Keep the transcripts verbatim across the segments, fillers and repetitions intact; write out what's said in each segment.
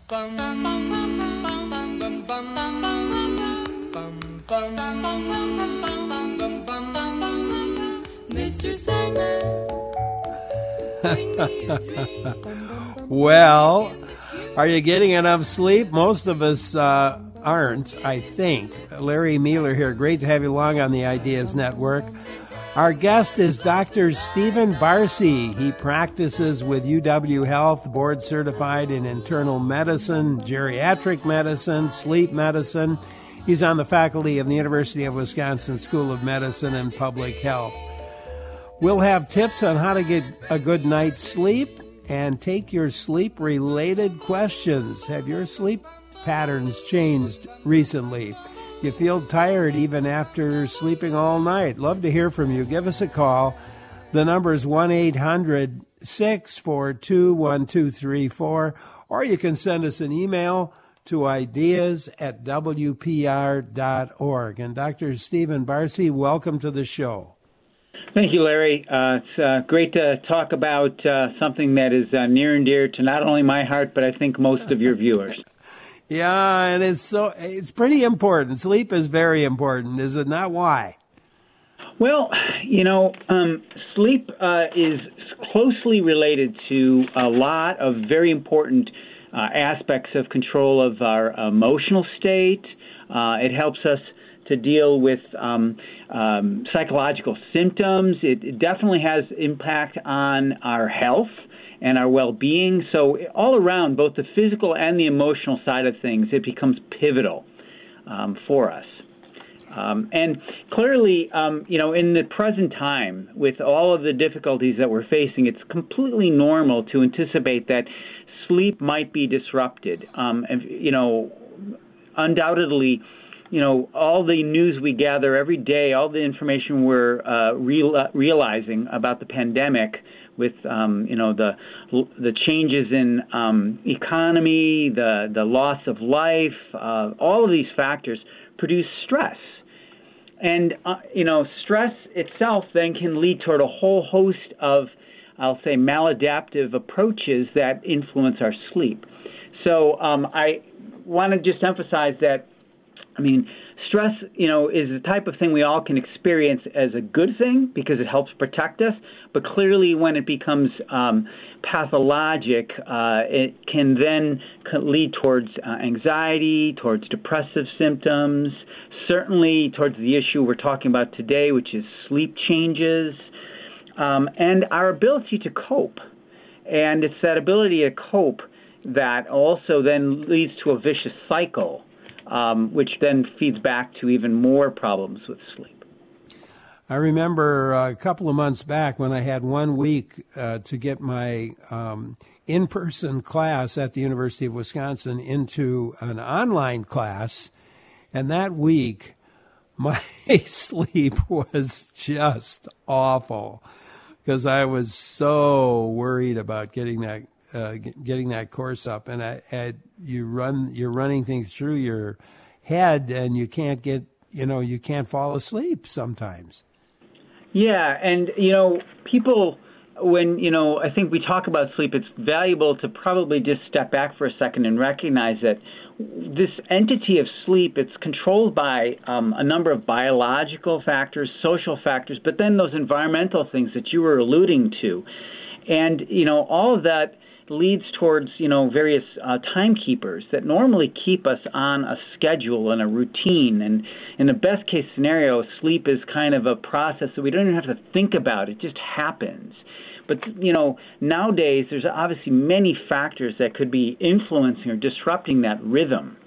Mister Sandman, bring me a dream. Well, are you getting enough sleep? Most of us uh, aren't, I think. Larry Mueller here. Great to have you along on the Ideas Network. Our guest is Doctor Stephen Barcy. He practices with U W Health, board certified in internal medicine, geriatric medicine, sleep medicine. He's on the faculty of the University of Wisconsin School of Medicine and Public Health. We'll have tips on how to get a good night's sleep and take your sleep-related questions. Have your sleep patterns changed recently? You feel tired even after sleeping all night? Love to hear from you. Give us a call. The number is one eight hundred six four two one two three four, or you can send us an email to ideas at w p r dot org. And Doctor Stephen Barcy, welcome to the show. Thank you, Larry. Uh, it's uh, great to talk about uh, something that is uh, near and dear to not only my heart, but I think most of your viewers. Yeah, and it's so it's pretty important. Sleep is very important, is it not? Why? Well, you know, um, sleep uh, is closely related to a lot of very important uh, aspects of control of our emotional state. Uh, it helps us to deal with um, um, psychological symptoms. It, it definitely has impact on our health and our well-being. So all around, both the physical and the emotional side of things, it becomes pivotal um, for us. Um, and clearly, um, you know, in the present time, with all of the difficulties that we're facing, it's completely normal to anticipate that sleep might be disrupted. Um, and, you know, undoubtedly, you know, all the news we gather every day, all the information we're uh, real, uh, realizing about the pandemic with, um, you know, the the changes in um, economy, the, the loss of life, uh, all of these factors produce stress. And, uh, you know, stress itself then can lead toward a whole host of, I'll say, maladaptive approaches that influence our sleep. So um, I want to just emphasize that, I mean, stress, you know, is the type of thing we all can experience as a good thing because it helps protect us. But clearly, when it becomes um, pathologic, uh, it can then lead towards uh, anxiety, towards depressive symptoms, certainly towards the issue we're talking about today, which is sleep changes, um, and our ability to cope. And it's that ability to cope that also then leads to a vicious cycle, Um, which then feeds back to even more problems with sleep. I remember a couple of months back when I had one week uh, to get my um, in-person class at the University of Wisconsin into an online class, and that week my sleep was just awful because I was so worried about getting that Uh, getting that course up, and I, I, you run, you're running things through your head, and you can't get, you know, you can't fall asleep sometimes. Yeah, and you know, people, when you know, I think we talk about sleep, it's valuable to probably just step back for a second and recognize that this entity of sleep, it's controlled by um, a number of biological factors, social factors, but then those environmental things that you were alluding to, and you know, all of that leads towards, you know, various uh, timekeepers that normally keep us on a schedule and a routine. And in the best case scenario, sleep is kind of a process that we don't even have to think about. It just happens. But, you know, nowadays there's obviously many factors that could be influencing or disrupting that rhythm.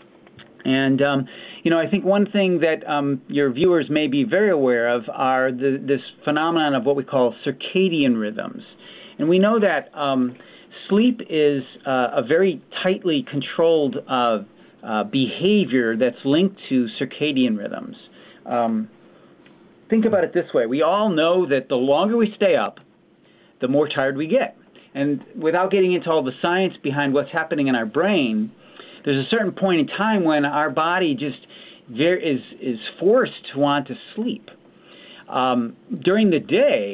And, um, you know, I think one thing that um, your viewers may be very aware of are the, this phenomenon of what we call circadian rhythms. And we know that um, sleep is uh, a very tightly controlled uh, uh, behavior that's linked to circadian rhythms. Um, think about it this way. We all know that the longer we stay up, the more tired we get. And without getting into all the science behind what's happening in our brain, there's a certain point in time when our body just there is, is forced to want to sleep. Um, during the day,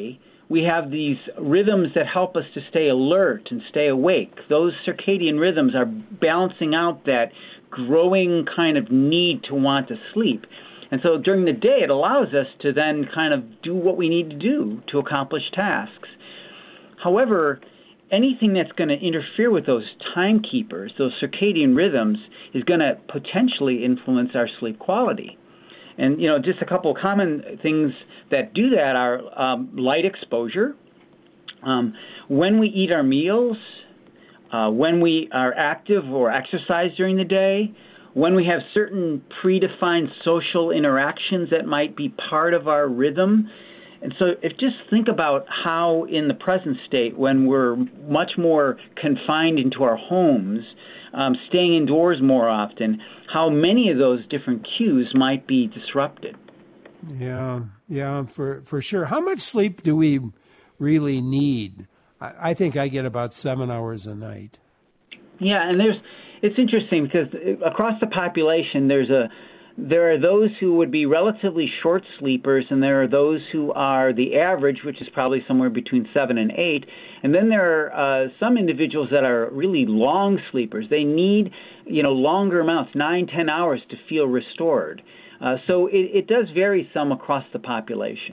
we have these rhythms that help us to stay alert and stay awake. Those circadian rhythms are balancing out that growing kind of need to want to sleep. And so during the day, it allows us to then kind of do what we need to do to accomplish tasks. However, anything that's going to interfere with those timekeepers, those circadian rhythms, is going to potentially influence our sleep quality. And, you know, just a couple of common things that do that are um, light exposure, um, when we eat our meals, uh, when we are active or exercise during the day, when we have certain predefined social interactions that might be part of our rhythm. And so if just think about how in the present state, when we're much more confined into our homes, um, staying indoors more often, how many of those different cues might be disrupted. Yeah, yeah, for, for sure. How much sleep do we really need? I, I think I get about seven hours a night. Yeah, and there's it's interesting because across the population, there's a there are those who would be relatively short sleepers, and there are those who are the average, which is probably somewhere between seven and eight. And then there are uh, some individuals that are really long sleepers. They need, you know, longer amounts, nine, ten hours to feel restored. Uh, so it, it does vary some across the population.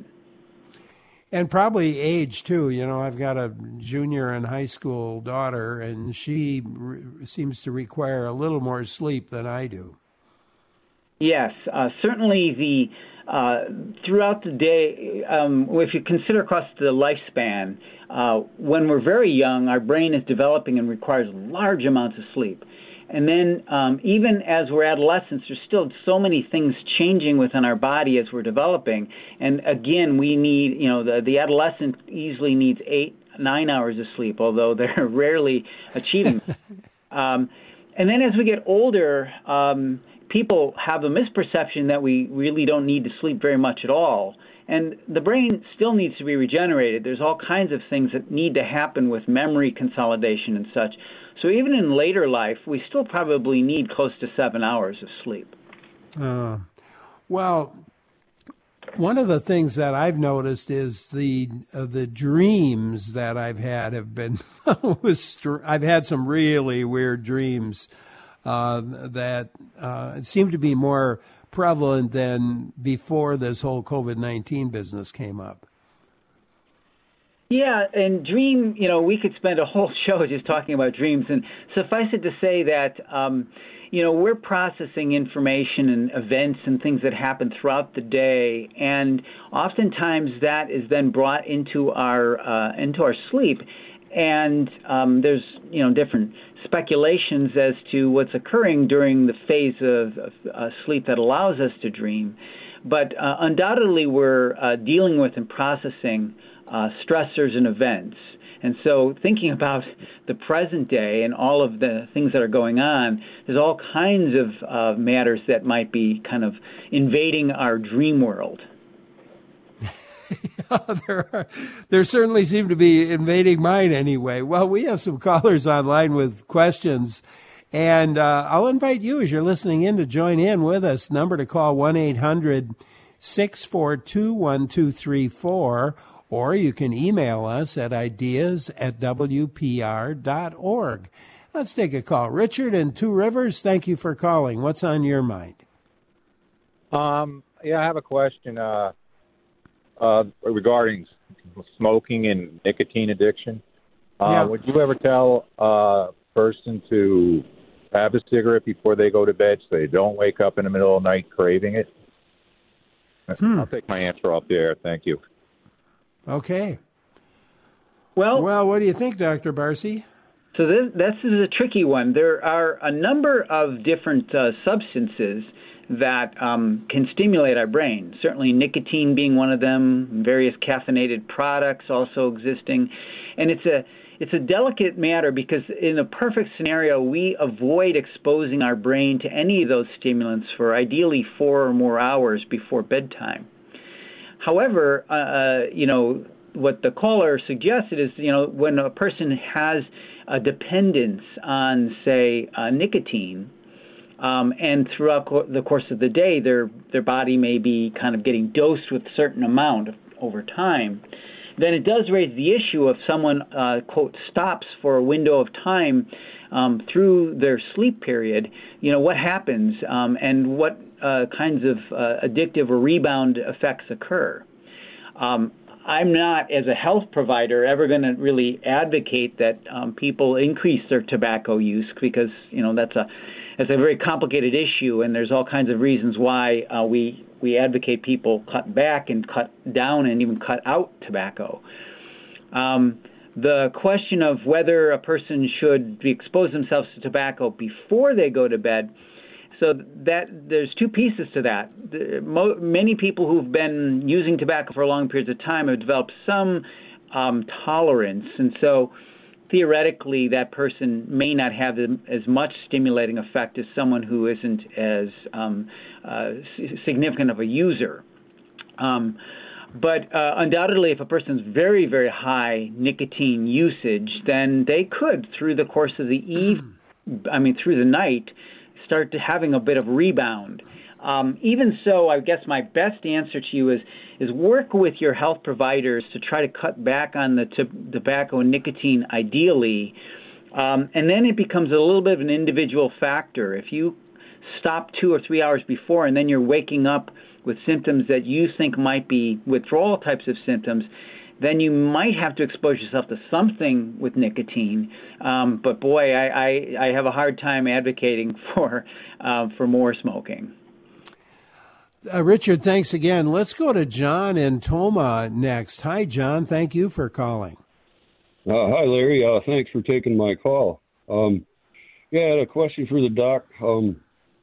And probably age, too. You know, I've got a junior in high school daughter, and she re- seems to require a little more sleep than I do. Yes, uh, certainly the uh, throughout the day, um, if you consider across the lifespan, uh, when we're very young, our brain is developing and requires large amounts of sleep. And then um, even as we're adolescents, there's still so many things changing within our body as we're developing. And again, we need, you know, the, the adolescent easily needs eight, nine hours of sleep, although they're rarely achieving. um, and then as we get older, um, people have a misperception that we really don't need to sleep very much at all. And the brain still needs to be regenerated. There's all kinds of things that need to happen with memory consolidation and such. So even in later life, we still probably need close to seven hours of sleep. Uh, well, one of the things that I've noticed is the uh, the dreams that I've had have been I've had some really weird dreams uh, that uh, seem to be more prevalent than before this whole COVID nineteen business came up. Yeah, and dream, you know, we could spend a whole show just talking about dreams. And suffice it to say that, um, you know, we're processing information and events and things that happen throughout the day. And oftentimes that is then brought into our uh, into our sleep. And um, there's, you know, different speculations as to what's occurring during the phase of, of uh, sleep that allows us to dream. But uh, undoubtedly we're uh, dealing with and processing Uh, stressors and events. And so thinking about the present day and all of the things that are going on, there's all kinds of uh, matters that might be kind of invading our dream world. yeah, there, are, there certainly seem to be invading mine anyway. Well, we have some callers online with questions, and uh, I'll invite you as you're listening in to join in with us. Number to call one eight hundred six four two one two three four. Or you can email us at ideas at w p r dot org. Let's take a call. Richard in Two Rivers, thank you for calling. What's on your mind? Um, yeah, I have a question uh, uh, regarding smoking and nicotine addiction. Uh, yeah. Would you ever tell a person to have a cigarette before they go to bed so they don't wake up in the middle of the night craving it? Hmm. I'll take my answer off the air. Thank you. Okay. Well, well, what do you think, Doctor Barcy? So this, this is a tricky one. There are a number of different uh, substances that um, can stimulate our brain, certainly nicotine being one of them, various caffeinated products also existing. And it's a it's a delicate matter because in a perfect scenario, we avoid exposing our brain to any of those stimulants for ideally four or more hours before bedtime. However, uh, you know, what the caller suggested is, you know, when a person has a dependence on, say, uh, nicotine, um, and throughout co- the course of the day, their their body may be kind of getting dosed with a certain amount of, over time. then it does raise the issue of someone, uh, quote, stops for a window of time um, through their sleep period. You know, what happens um, and what uh, kinds of uh, addictive or rebound effects occur. Um, I'm not, as a health provider, ever going to really advocate that um, people increase their tobacco use because, you know, that's a that's a very complicated issue, and there's all kinds of reasons why uh, we we advocate people cut back and cut down and even cut out tobacco. Um, the question of whether a person should expose themselves to tobacco before they go to bed, so that there's two pieces to that. The, mo- many people who've been using tobacco for long periods of time have developed some um, tolerance, and so theoretically that person may not have as much stimulating effect as someone who isn't as um, uh, significant of a user. Um, but uh, undoubtedly, if a person's very, very high nicotine usage, then they could, through the course of the eve, I mean, through the night, start to having a bit of rebound. Um, even so, I guess my best answer to you is is work with your health providers to try to cut back on the t- tobacco and nicotine ideally, um, and then it becomes a little bit of an individual factor. If you stop two or three hours before and then you're waking up with symptoms that you think might be withdrawal types of symptoms, then you might have to expose yourself to something with nicotine. Um, but boy, I, I, I have a hard time advocating for uh, for more smoking. Uh, Richard, thanks again. Let's go to John in Toma next. Hi, John. Thank you for calling. Uh, hi, Larry. Uh, thanks for taking my call. Um, yeah, I had a question for the doc. Um,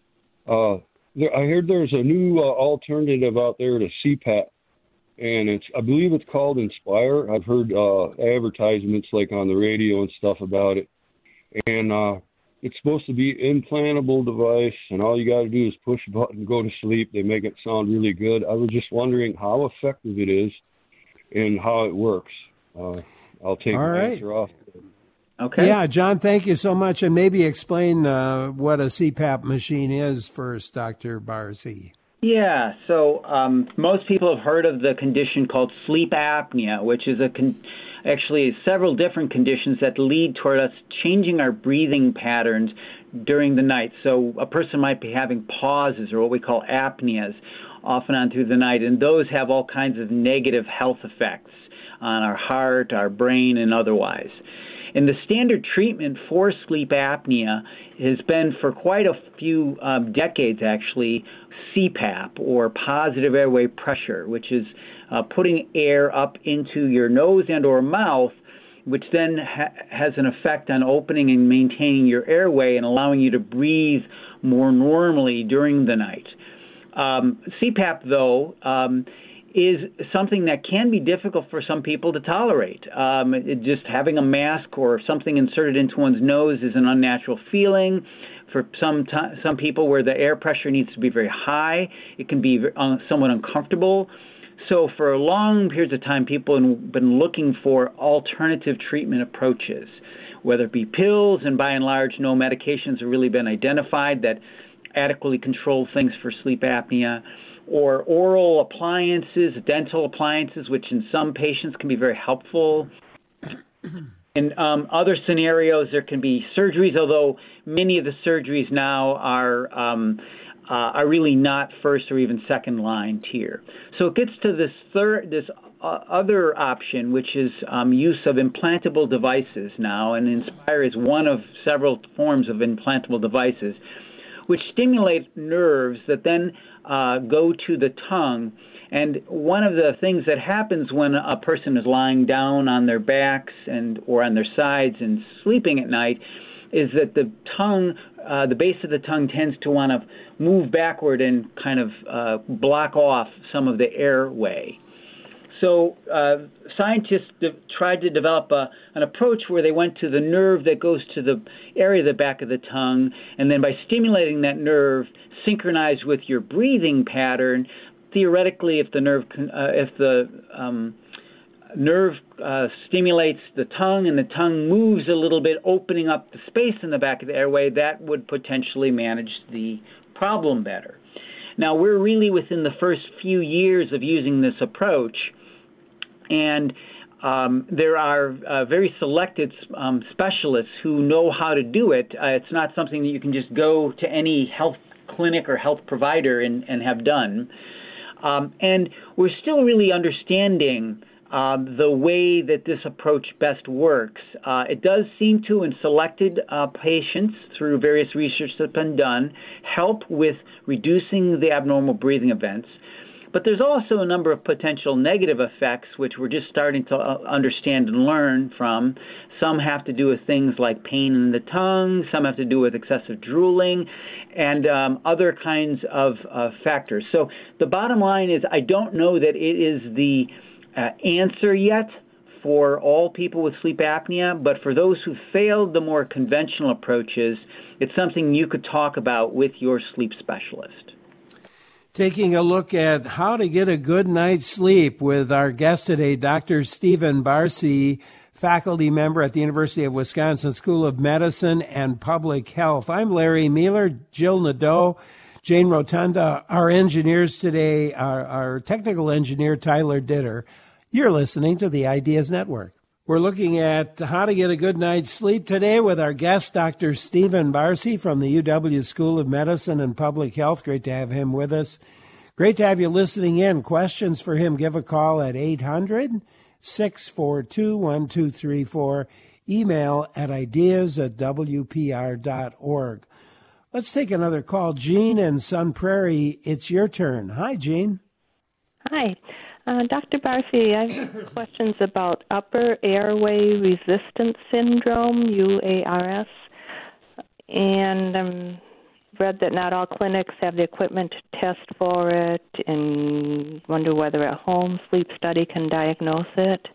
uh, there, I heard there's a new uh, alternative out there to C PAP. And it's, I believe it's called Inspire. I've heard uh, advertisements like on the radio and stuff about it. And uh, it's supposed to be an implantable device, and all you got to do is push a button and go to sleep. They make it sound really good. I was just wondering how effective it is and how it works. Uh, I'll take all the right. answer off. Okay. Yeah, John, thank you so much. And maybe explain uh, what a C PAP machine is first, Doctor Barcy. Yeah, so um, most people have heard of the condition called sleep apnea, which is a con- actually several different conditions that lead toward us changing our breathing patterns during the night. So a person might be having pauses or what we call apneas off and on through the night, and those have all kinds of negative health effects on our heart, our brain, and otherwise. And the standard treatment for sleep apnea has been for quite a few um, decades, actually, C PAP, or positive airway pressure, which is uh, putting air up into your nose and or mouth, which then ha- has an effect on opening and maintaining your airway and allowing you to breathe more normally during the night. Um, C PAP, though, um, is something that can be difficult for some people to tolerate. Um, it, just having a mask or something inserted into one's nose is an unnatural feeling. For some t- some people where the air pressure needs to be very high, it can be uh, somewhat uncomfortable. So for long periods of time, people have been looking for alternative treatment approaches, whether it be pills, and by and large, no medications have really been identified that adequately control things for sleep apnea, or oral appliances, dental appliances, which in some patients can be very helpful. In um, other scenarios, there can be surgeries, although many of the surgeries now are um, uh, are really not first or even second line tier. So it gets to this third, this uh, other option, which is um, use of implantable devices now, and Inspire is one of several forms of implantable devices, which stimulate nerves that then uh, go to the tongue. And one of the things that happens when a person is lying down on their backs and or on their sides and sleeping at night is that the tongue, uh, the base of the tongue tends to want to move backward and kind of uh, block off some of the airway. So uh, scientists de- tried to develop a, an approach where they went to the nerve that goes to the area of the back of the tongue, and then by stimulating that nerve, synchronized with your breathing pattern, theoretically, if the nerve, uh, if the um, nerve uh, stimulates the tongue and the tongue moves a little bit, opening up the space in the back of the airway, that would potentially manage the problem better. Now, we're really within the first few years of using this approach, and Um, there are uh, very selected um, specialists who know how to do it. Uh, it's not something that you can just go to any health clinic or health provider and, and have done. Um, and we're still really understanding uh, the way that this approach best works. Uh, it does seem to, in selected uh, patients through various research that's been done, help with reducing the abnormal breathing events. But there's also a number of potential negative effects, which we're just starting to understand and learn from. Some have to do with things like pain in the tongue. Some have to do with excessive drooling and um, other kinds of uh, factors. So the bottom line is I don't know that it is the uh, answer yet for all people with sleep apnea, but for those who failed the more conventional approaches, it's something you could talk about with your sleep specialist. Taking a look at how to get a good night's sleep with our guest today, Doctor Stephen Barsi, faculty member at the University of Wisconsin School of Medicine and Public Health. I'm Larry Mueller, Jill Nadeau, Jane Rotunda, our engineers today, our, our technical engineer, Tyler Ditter. You're listening to the Ideas Network. We're looking at how to get a good night's sleep today with our guest, Doctor Stephen Barsi from the U W School of Medicine and Public Health. Great to have him with us. Great to have you listening in. Questions for him, give a call at eight hundred, six four two, one two three four. Email at ideas at w p r dot org. Let's take another call. Jean in Sun Prairie, it's your turn. Hi, Jean. Hi. Uh, Doctor Barsi, I have questions about upper airway resistance syndrome, U A R S, and I've read that not all clinics have the equipment to test for it and wonder whether a home sleep study can diagnose it.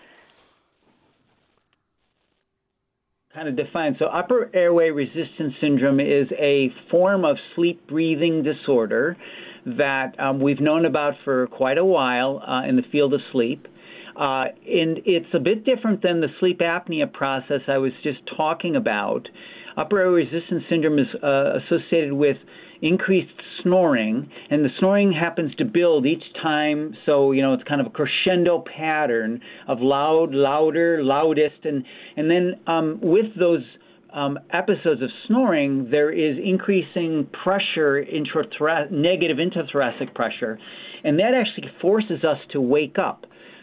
Kind of defined. So upper airway resistance syndrome is a form of sleep breathing disorder that um, we've known about for quite a while uh, in the field of sleep. Uh, and it's a bit different than the sleep apnea process I was just talking about. Upper airway resistance syndrome is uh, associated with increased snoring, and the snoring happens to build each time, so, you know, it's kind of a crescendo pattern of loud, louder, loudest, and, and then um, with those Um, episodes of snoring, there is increasing pressure, intrathoracic, negative intrathoracic pressure, and that actually forces us to wake up.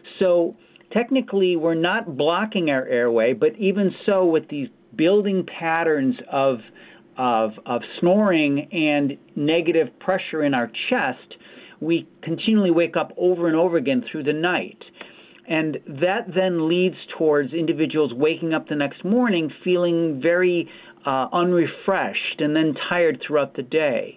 So technically, we're not blocking our airway, but even so, with these building patterns of of, of snoring and negative pressure in our chest, we continually wake up over and over again through the night. And that then leads towards individuals waking up the next morning feeling very uh, unrefreshed and then tired throughout the day.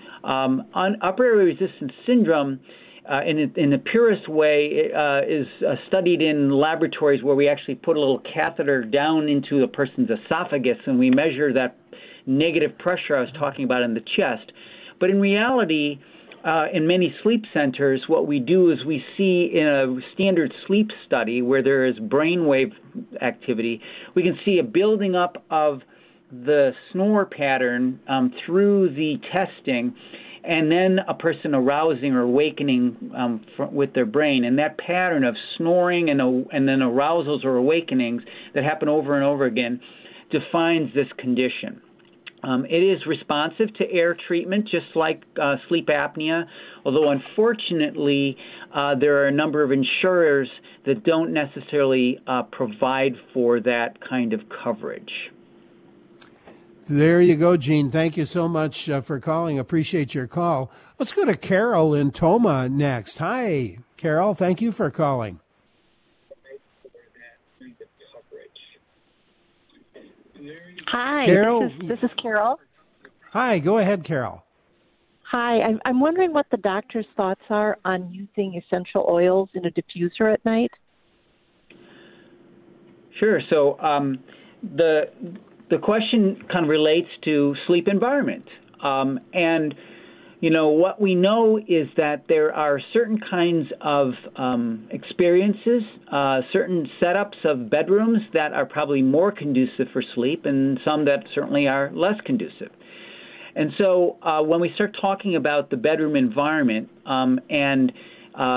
Um, on upper airway resistance syndrome, uh, in, in the purest way, uh, is uh, studied in laboratories where we actually put a little catheter down into a person's esophagus and we measure that negative pressure I was talking about in the chest. But in reality, Uh, in many sleep centers, what we do is we see in a standard sleep study where there is brainwave activity, we can see a building up of the snore pattern um, through the testing, and then a person arousing or awakening um, fr- with their brain. And that pattern of snoring and, uh, and then arousals or awakenings that happen over and over again defines this condition. Um, it is responsive to air treatment, just like uh, sleep apnea, although unfortunately uh, there are a number of insurers that don't necessarily uh, provide for that kind of coverage. There you go, Gene. Thank you so much uh, for calling. Appreciate your call. Let's go to Carol in Toma next. Hi, Carol. Thank you for calling. Hi, Carol? This, is, this is Carol. Hi, go ahead, Carol. Hi, I'm, I'm wondering what the doctor's thoughts are on using essential oils in a diffuser at night. Sure. So um, the the question kind of relates to sleep environment. Um, and, you know, what we know is that there are certain kinds of um, experiences, uh, certain setups of bedrooms that are probably more conducive for sleep and some that certainly are less conducive. And so uh, when we start talking about the bedroom environment um, and um,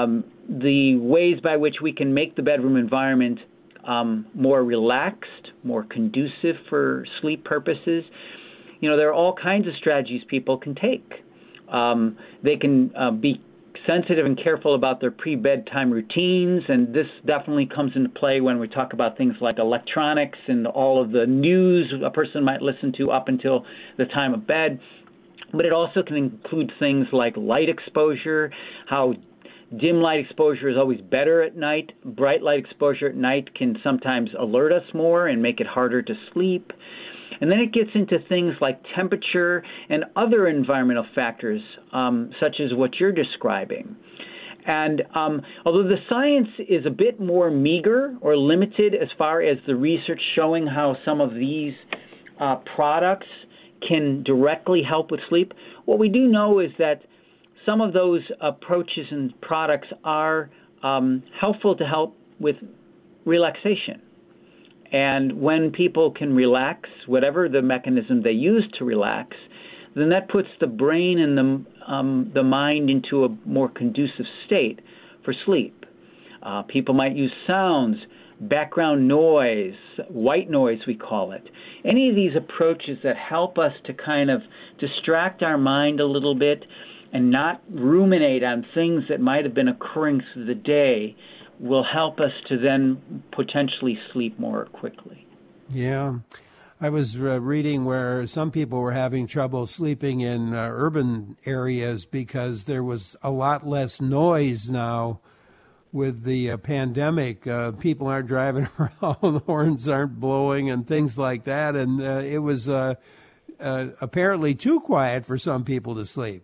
the ways by which we can make the bedroom environment um, more relaxed, more conducive for sleep purposes. You know, there are all kinds of strategies people can take. Um, they can uh, be sensitive and careful about their pre-bedtime routines, and this definitely comes into play when we talk about things like electronics and all of the news a person might listen to up until the time of bed. But it also can include things like light exposure, how dim light exposure is always better at night. Bright light exposure at night can sometimes alert us more and make it harder to sleep. And then it gets into things like temperature and other environmental factors, um, such as what you're describing. And um, although the science is a bit more meager or limited as far as the research showing how some of these uh, products can directly help with sleep, what we do know is that some of those approaches and products are um, helpful to help with relaxation. And when people can relax, whatever the mechanism they use to relax, then that puts the brain and the, um, the mind into a more conducive state for sleep. Uh, people might use sounds, background noise, white noise we call it. Any of these approaches that help us to kind of distract our mind a little bit and not ruminate on things that might have been occurring through the day will help us to then potentially sleep more quickly. Yeah. I was uh, reading where some people were having trouble sleeping in uh, urban areas because there was a lot less noise now with the uh, pandemic. Uh, people aren't driving around, horns aren't blowing and things like that. And uh, it was uh, uh, apparently too quiet for some people to sleep.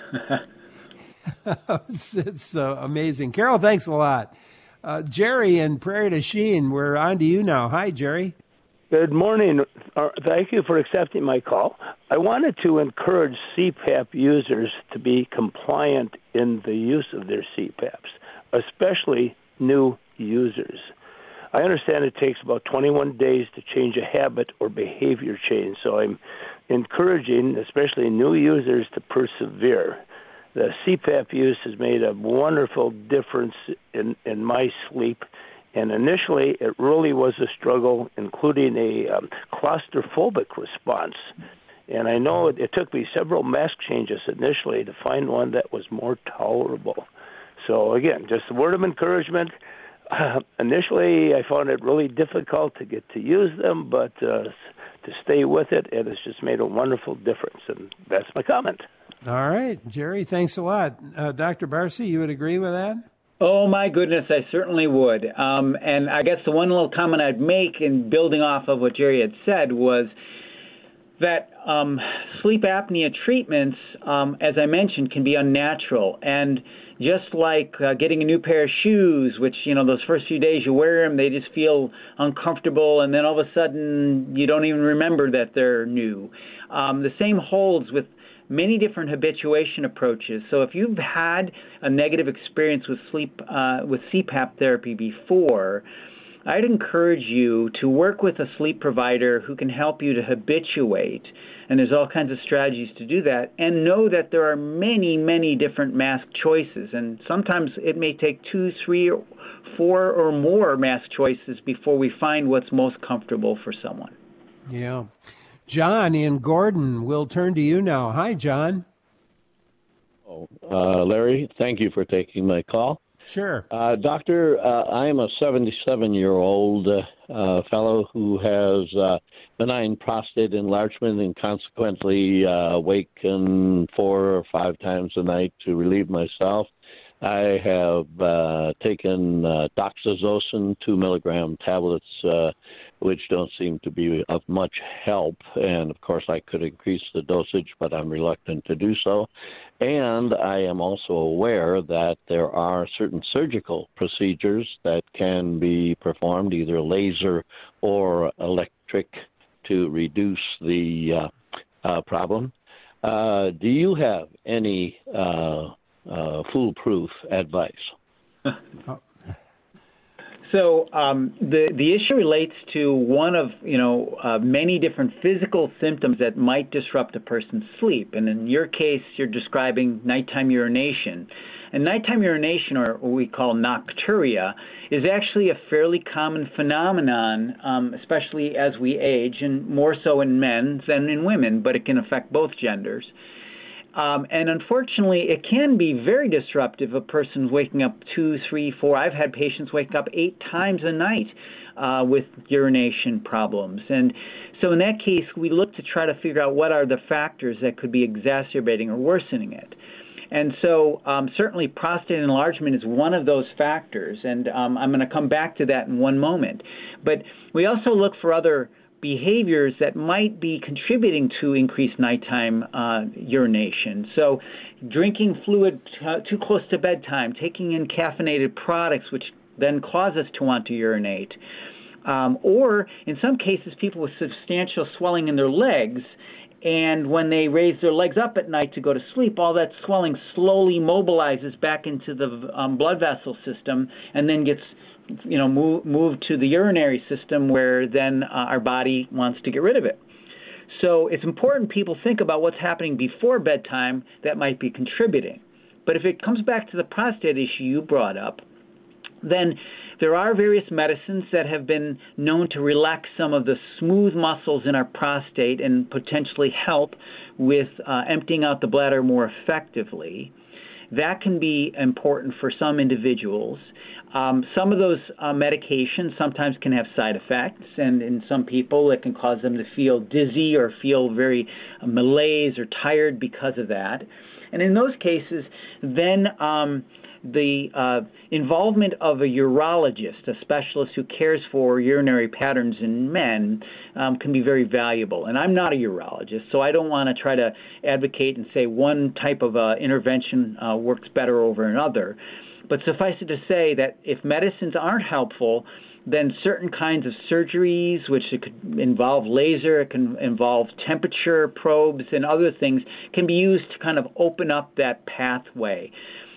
it's it's uh, amazing. Carol, thanks a lot. Uh, Jerry in Prairie du Chien, we're on to you now. Hi, Jerry. Good morning. Uh, thank you for accepting my call. I wanted to encourage C PAP users to be compliant in the use of their C PAPs, especially new users. I understand it takes about twenty-one days to change a habit or behavior change, so I'm encouraging especially new users to persevere. The C PAP use has made a wonderful difference in, in my sleep, and initially it really was a struggle, including a um, claustrophobic response. And I know it, it took me several mask changes initially to find one that was more tolerable. So again, just a word of encouragement. Uh, initially, I found it really difficult to get to use them, but uh, to stay with it, it has just made a wonderful difference, and that's my comment. All right, Jerry, thanks a lot. Uh, Doctor Barcy, you would agree with that? Oh, my goodness, I certainly would. Um, and I guess the one little comment I'd make in building off of what Jerry had said was that um, sleep apnea treatments, um, as I mentioned, can be unnatural. And just like uh, getting a new pair of shoes, which, you know, those first few days you wear them, they just feel uncomfortable, and then all of a sudden you don't even remember that they're new. Um, the same holds with many different habituation approaches. So if you've had a negative experience with sleep, uh, with C PAP therapy before, I'd encourage you to work with a sleep provider who can help you to habituate. And there's all kinds of strategies to do that. And know that there are many, many different mask choices. And sometimes it may take two, three, four, or more mask choices before we find what's most comfortable for someone. Yeah. John in Gordon, we'll turn to you now. Hi, John. Oh, uh, Larry, thank you for taking my call. Sure. Uh, doctor, uh, I am a seventy-seven-year-old uh, uh, fellow who has uh, benign prostate enlargement and consequently uh, awaken four or five times a night to relieve myself. I have uh, taken uh, doxazosin two milligram tablets, uh, which don't seem to be of much help. And, of course, I could increase the dosage, but I'm reluctant to do so. And I am also aware that there are certain surgical procedures that can be performed, either laser or electric, to reduce the uh, uh, problem. Uh, do you have any uh, uh, foolproof advice? So um, the the issue relates to one of you know uh, many different physical symptoms that might disrupt a person's sleep, and in your case, you're describing nighttime urination. And nighttime urination, or what we call nocturia, is actually a fairly common phenomenon, um, especially as we age, and more so in men than in women, but it can affect both genders. Um, and unfortunately, it can be very disruptive. A person's waking up two, three, four. I've had patients wake up eight times a night uh, with urination problems. And so in that case, we look to try to figure out what are the factors that could be exacerbating or worsening it. And so um, certainly prostate enlargement is one of those factors, and um, I'm going to come back to that in one moment. But we also look for other behaviors that might be contributing to increased nighttime uh, urination. So drinking fluid t- too close to bedtime, taking in caffeinated products, which then cause us to want to urinate. Um, or in some cases, people with substantial swelling in their legs, and when they raise their legs up at night to go to sleep, all that swelling slowly mobilizes back into the um, blood vessel system and then gets you know, move, move to the urinary system where then uh, our body wants to get rid of it. So it's important people think about what's happening before bedtime that might be contributing. But if it comes back to the prostate issue you brought up, then there are various medicines that have been known to relax some of the smooth muscles in our prostate and potentially help with uh, emptying out the bladder more effectively. That can be important for some individuals. Um, some of those uh, medications sometimes can have side effects, and in some people it can cause them to feel dizzy or feel very uh, malaise or tired because of that. And in those cases, then um, the uh, involvement of a urologist, a specialist who cares for urinary patterns in men, um, can be very valuable. And I'm not a urologist, so I don't want to try to advocate and say one type of uh, intervention uh, works better over another. But suffice it to say that if medicines aren't helpful, then certain kinds of surgeries, which it could involve laser, it can involve temperature probes and other things, can be used to kind of open up that pathway.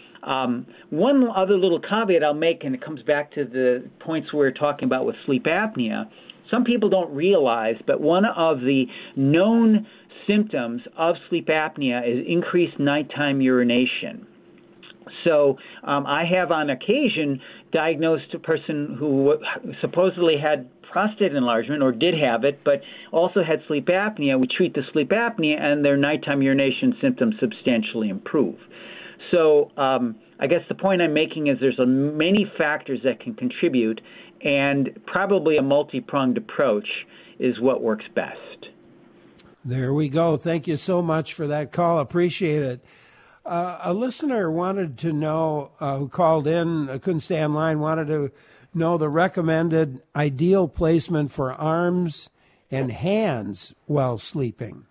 Um, one other little caveat I'll make, and it comes back to the points we were talking about with sleep apnea. Some people don't realize, but one of the known symptoms of sleep apnea is increased nighttime urination. So um, I have on occasion diagnosed a person who supposedly had prostate enlargement or did have it, but also had sleep apnea. We treat the sleep apnea, and their nighttime urination symptoms substantially improve. So um, I guess the point I'm making is there's a many factors that can contribute, and probably a multi-pronged approach is what works best. There we go. Thank you so much for that call. Appreciate it. Uh, a listener wanted to know, uh, who called in, uh, couldn't stay on line, wanted to know the recommended ideal placement for arms and hands while sleeping.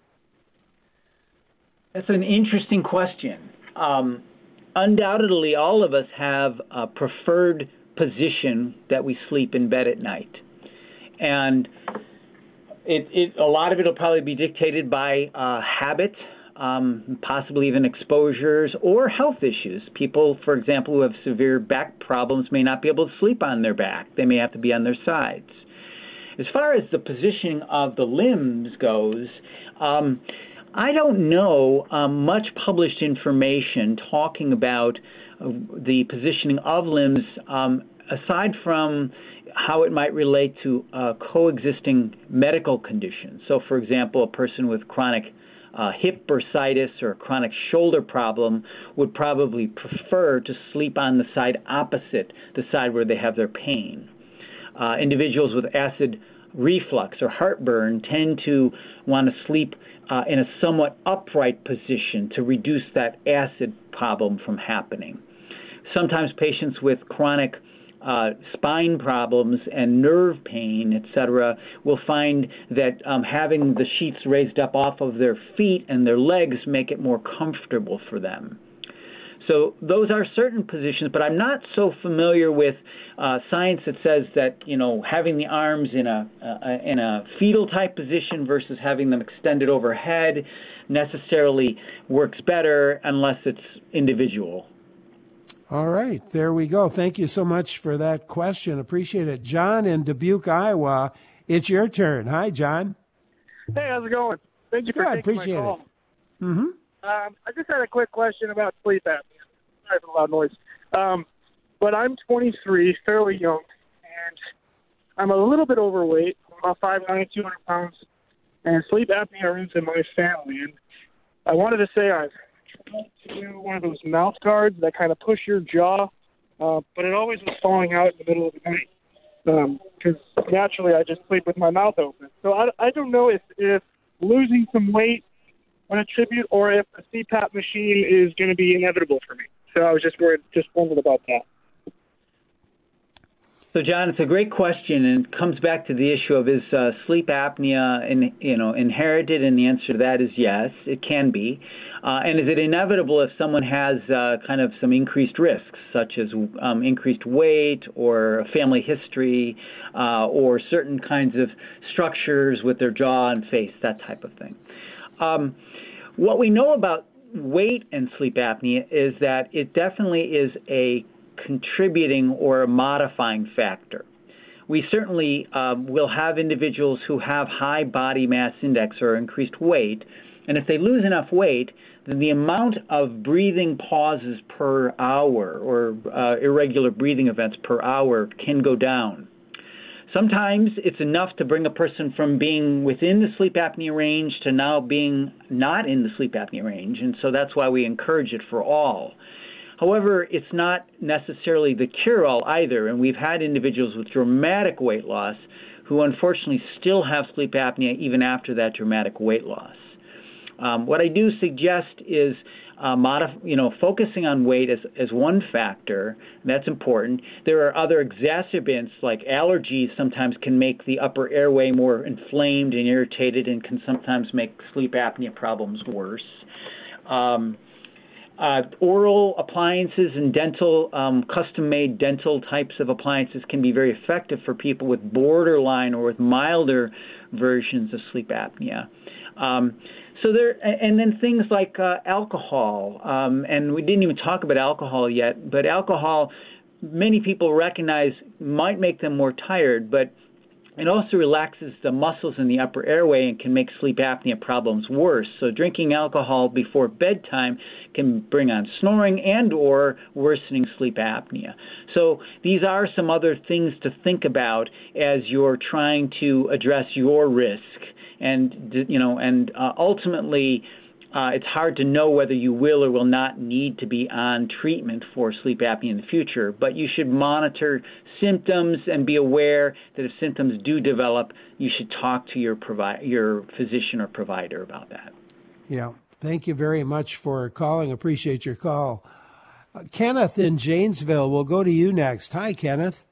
That's an interesting question. Um, undoubtedly, all of us have a preferred position that we sleep in bed at night. And it, it, a lot of it will probably be dictated by uh, habit, Um, possibly even exposures or health issues. People, for example, who have severe back problems may not be able to sleep on their back. They may have to be on their sides. As far as the positioning of the limbs goes, um, I don't know um, much published information talking about uh, the positioning of limbs um, aside from how it might relate to uh, coexisting medical conditions. So, for example, a person with chronic Uh, hip bursitis or a chronic shoulder problem would probably prefer to sleep on the side opposite the side where they have their pain. Uh, individuals with acid reflux or heartburn tend to want to sleep uh, in a somewhat upright position to reduce that acid problem from happening. Sometimes patients with chronic Uh, spine problems and nerve pain, et cetera, will find that um, having the sheets raised up off of their feet and their legs make it more comfortable for them. So those are certain positions, but I'm not so familiar with uh, science that says that, you know, having the arms in a uh, in a fetal type position versus having them extended overhead necessarily works better unless it's individual. All right, there we go. Thank you so much for that question. Appreciate it. John in Dubuque, Iowa, it's your turn. Hi, John. Hey, how's it going? Thank you for Good, taking appreciate my call. it. Mm-hmm. Um, I just had a quick question about sleep apnea. Sorry for the loud noise. Um, but I'm twenty-three, fairly young, and I'm a little bit overweight. I'm about five nine, two hundred pounds, and sleep apnea runs in my family. And I wanted to say I've tried to do one of those mouth guards that kind of push your jaw, uh, but it always was falling out in the middle of the night because um, naturally I just sleep with my mouth open. So I, I don't know if, if losing some weight would attribute or if a C PAP machine is going to be inevitable for me. So I was just worried, just wondered about that. So, John, it's a great question, and comes back to the issue of is uh, sleep apnea, in, you know, inherited, and the answer to that is yes, it can be. Uh, and is it inevitable if someone has uh, kind of some increased risks, such as um, increased weight or a family history uh, or certain kinds of structures with their jaw and face, that type of thing? Um, what we know about weight and sleep apnea is that it definitely is a contributing or a modifying factor. We certainly um, will have individuals who have high body mass index or increased weight, and if they lose enough weight, then the amount of breathing pauses per hour or uh, irregular breathing events per hour can go down. Sometimes it's enough to bring a person from being within the sleep apnea range to now being not in the sleep apnea range, and so that's why we encourage it for all. However, it's not necessarily the cure-all either, and we've had individuals with dramatic weight loss who unfortunately still have sleep apnea even after that dramatic weight loss. Um, what I do suggest is uh, modif- you know, focusing on weight as, as one factor. That's important. There are other exacerbants like allergies sometimes can make the upper airway more inflamed and irritated and can sometimes make sleep apnea problems worse. Um, Uh, oral appliances and dental, um, custom-made dental types of appliances can be very effective for people with borderline or with milder versions of sleep apnea. Um, so there, and then things like uh, alcohol, um, and we didn't even talk about alcohol yet, but alcohol, many people recognize might make them more tired, but it also relaxes the muscles in the upper airway and can make sleep apnea problems worse. So drinking alcohol before bedtime can bring on snoring and or worsening sleep apnea. So these are some other things to think about as you're trying to address your risk. And, you know, and uh, ultimately, Uh, it's hard to know whether you will or will not need to be on treatment for sleep apnea in the future, but you should monitor symptoms and be aware that if symptoms do develop, you should talk to your provi- your physician or provider about that. Yeah. Thank you very much for calling. Appreciate your call. Uh, Kenneth in Janesville, we'll go to you next. Hi, Kenneth.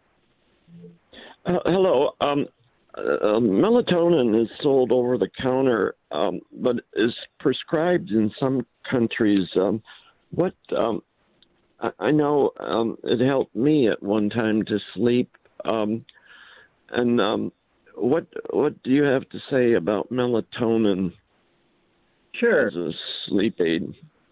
Uh, hello. Um, uh, melatonin is sold over the counter, um, but is prescribed in some countries. Um, what um, I, I know um, it helped me at one time to sleep. Um, and um, what what do you have to say about melatonin? Sure. As a sleep aid.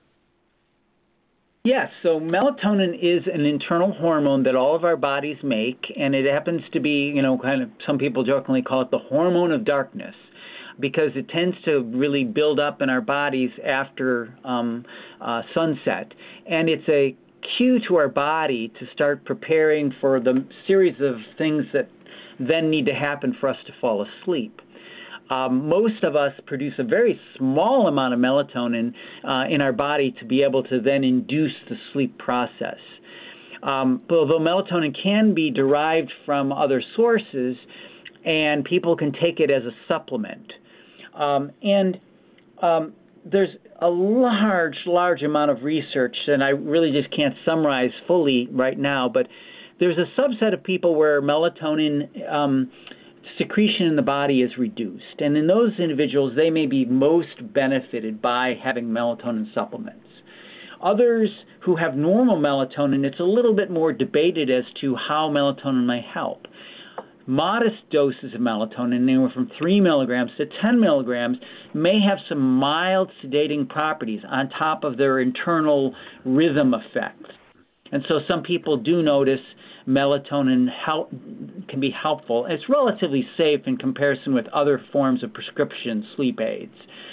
Yes, so melatonin is an internal hormone that all of our bodies make, and it happens to be, you know, kind of, some people jokingly call it the hormone of darkness, because it tends to really build up in our bodies after um, uh, sunset. And it's a cue to our body to start preparing for the series of things that then need to happen for us to fall asleep. Um, most of us produce a very small amount of melatonin uh, in our body to be able to then induce the sleep process. Um, but although melatonin can be derived from other sources, and people can take it as a supplement. Um, and um, there's a large, large amount of research, and I really just can't summarize fully right now, but there's a subset of people where melatonin um, secretion in the body is reduced. And in those individuals, they may be most benefited by having melatonin supplements. Others who have normal melatonin, it's a little bit more debated as to how melatonin may help. Modest doses of melatonin, anywhere from three milligrams to ten milligrams, may have some mild sedating properties on top of their internal rhythm effects. And so some people do notice melatonin help, can be helpful. It's relatively safe in comparison with other forms of prescription sleep aids.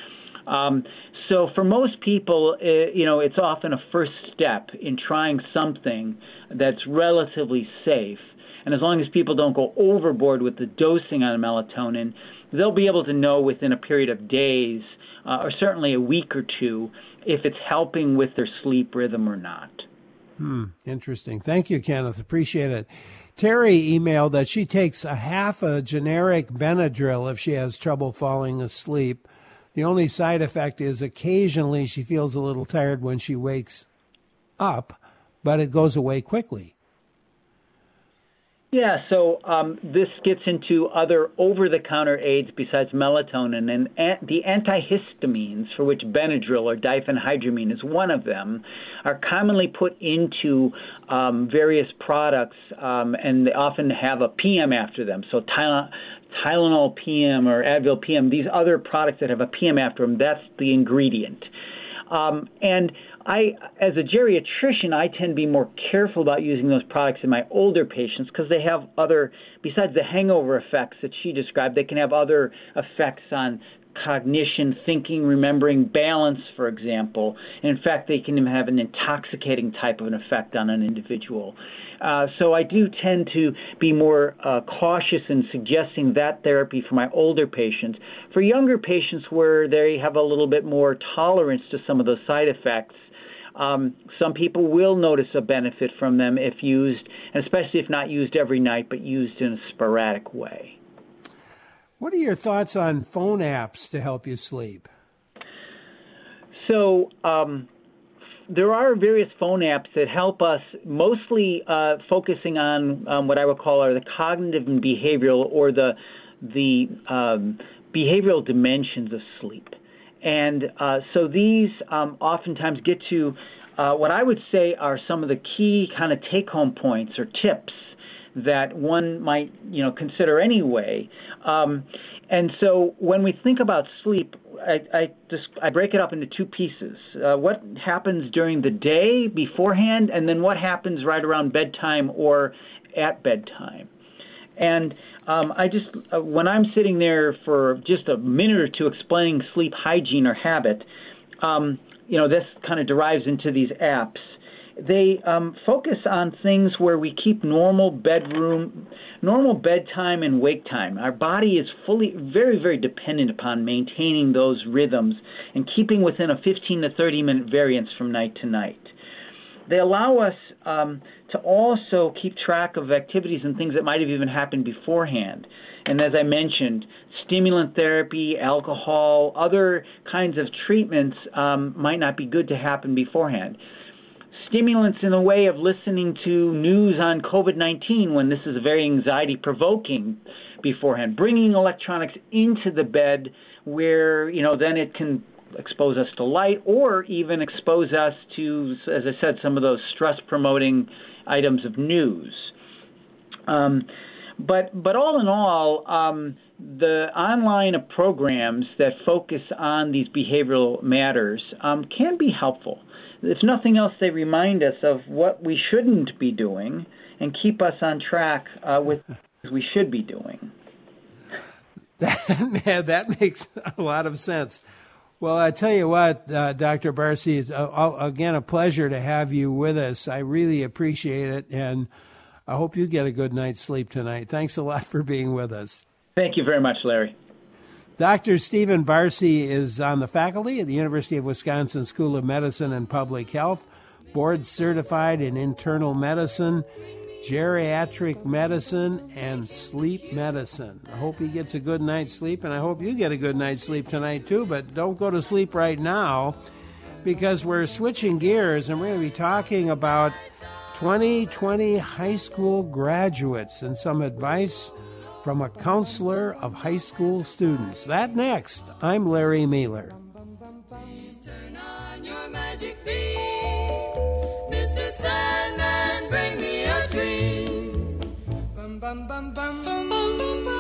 Um, so for most people, uh, you know, it's often a first step in trying something that's relatively safe. And as long as people don't go overboard with the dosing on melatonin, they'll be able to know within a period of days uh, or certainly a week or two if it's helping with their sleep rhythm or not. Hmm, interesting. Thank you, Kenneth. Appreciate it. Terry emailed that she takes a half a generic Benadryl if she has trouble falling asleep. The only side effect is occasionally she feels a little tired when she wakes up, but it goes away quickly. Yeah, so um, this gets into other over-the-counter aids besides melatonin, and an- the antihistamines, for which Benadryl or diphenhydramine is one of them, are commonly put into um, various products, um, and they often have a P M after them. So Tylenol, Tylenol P M or Advil P M, these other products that have a P M after them, that's the ingredient. Um, and I, as a geriatrician, I tend to be more careful about using those products in my older patients because they have other, besides the hangover effects that she described, they can have other effects on cognition, thinking, remembering, balance, for example. And in fact, they can even have an intoxicating type of an effect on an individual. Uh, so I do tend to be more uh, cautious in suggesting that therapy for my older patients. For younger patients where they have a little bit more tolerance to some of those side effects, um, some people will notice a benefit from them if used, and especially if not used every night, but used in a sporadic way. What are your thoughts on phone apps to help you sleep? So um, there are various phone apps that help us, mostly uh, focusing on um, what I would call are the cognitive and behavioral, or the the um, behavioral dimensions of sleep. And uh, so these um, oftentimes get to uh, what I would say are some of the key kind of take-home points or tips that one might, you know, consider anyway. Um, and so when we think about sleep, I, I just I break it up into two pieces. Uh, what happens during the day beforehand, and then what happens right around bedtime or at bedtime. And um, I just, uh, when I'm sitting there for just a minute or two explaining sleep hygiene or habit, um, you know, this kind of derives into these apps. They um, focus on things where we keep normal bedroom, normal bedtime and wake time. Our body is fully, very, very dependent upon maintaining those rhythms and keeping within a fifteen to thirty minute variance from night to night. They allow us um, to also keep track of activities and things that might have even happened beforehand. And as I mentioned, stimulant therapy, alcohol, other kinds of treatments um, might not be good to happen beforehand. Stimulants in the way of listening to news on COVID nineteen when this is very anxiety-provoking beforehand, bringing electronics into the bed where, you know, then it can expose us to light or even expose us to, as I said, some of those stress-promoting items of news. Um, but but all in all, um, the online programs that focus on these behavioral matters um, can be helpful. If nothing else, they remind us of what we shouldn't be doing and keep us on track uh, with what we should be doing. That, that makes a lot of sense. Well, I tell you what, uh, Doctor Barcy, it's uh, again a pleasure to have you with us. I really appreciate it, and I hope you get a good night's sleep tonight. Thanks a lot for being with us. Thank you very much, Larry. Doctor Stephen Barcy is on the faculty at the University of Wisconsin School of Medicine and Public Health, board certified in internal medicine, geriatric medicine, and sleep medicine. I hope he gets a good night's sleep, and I hope you get a good night's sleep tonight too, but don't go to sleep right now because we're switching gears and we're going to be talking about twenty twenty high school graduates and some advice from a counselor of high school students. That next. I'm Larry Miller. Please turn on your magic beam, Mister Sandman, bring me a dream. Bum, bum, bum, bum, bum, bum, bum.